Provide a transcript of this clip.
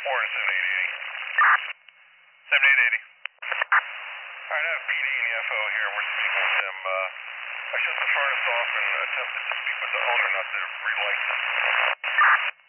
Or 7880. 7880. Alright, I have PD and the FO here, and we're speaking with them. I shut the furnace off and attempted to speak with the owner not to relight.